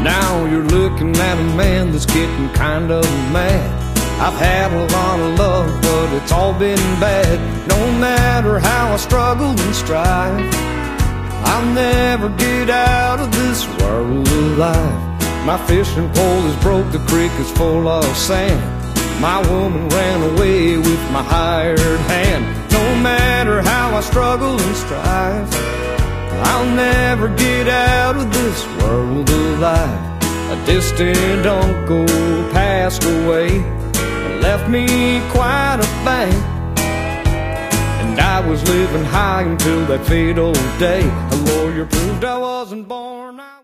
Now you're looking at a man that's getting kind of mad. I've had a lot of love, but it's all been bad. No matter how I struggle and strive, I'll never get out of this world alive. My fishing pole is broke, the creek is full of sand. My woman ran away with my hired hand. No matter how I struggle and strive, I'll never get out of this world alive. A distant uncle passed away and left me quite a bank, and I was living high until that fatal day. A lawyer proved I wasn't born.